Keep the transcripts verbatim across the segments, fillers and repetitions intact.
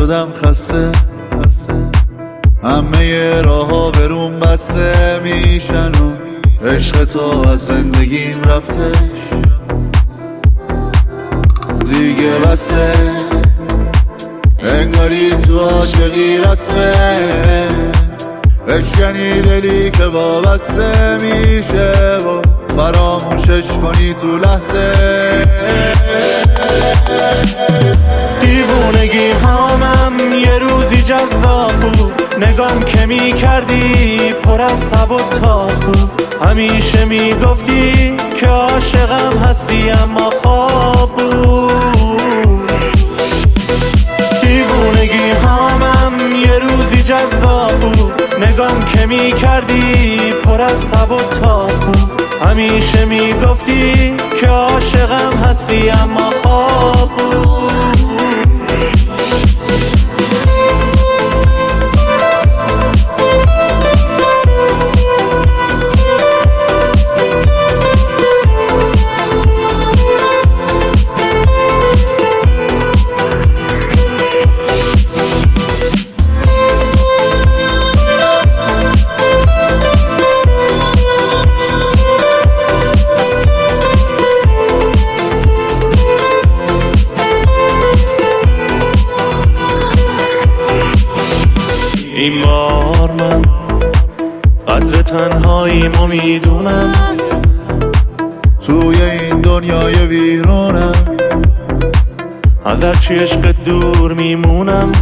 شدم خسته، همه راه ها بروم بسته میشن و عشق تو از زندگیم رفتش دیگه بسته، انگاری تو عاشقی رسمه، بشکنی دلی که وابسته میشه و فراموشش کنی تو لحظه. دیوونگی هامم یه روزی جذاب بود، نگام که می کردی پر از تب و تاب بود، همیشه می گفتی که عاشقم هستی اما خواب بود. دیوونگی هامم یه روزی جذاب بود، نگام که می کردی پر از تب و تاب بود، همیشه می گفتی که عاشقم هستی اما خواب بود. این بار من قدر تنهاییمو میدونم، توی این دنیای ویرونم، از هرچی عشق دور میمونم.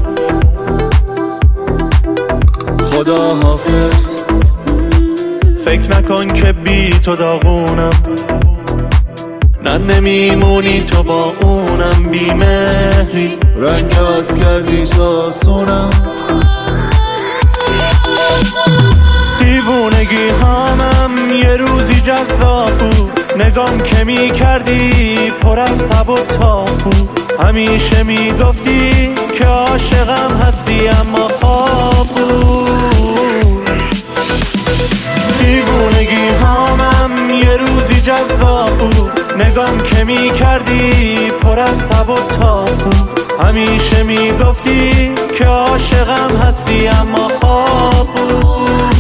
خدا حافظ، فکر نکن که بی تو داغونم، نه نمیمونی تو با اونم، بی مهری رنگ عوض کردی تو سونم. دیوونگی هامم یه روزی جذاب بود، نگام که می کردی پر از تب و تاب بود، همیشه می گفتی که عاشقم هستی اما خواب بود. دیوونگی هامم یه روزی جذاب بود، نگام که می کردی پر از تب و تاب بود، همیشه می گفتی که عاشقم هستی اما خواب بود.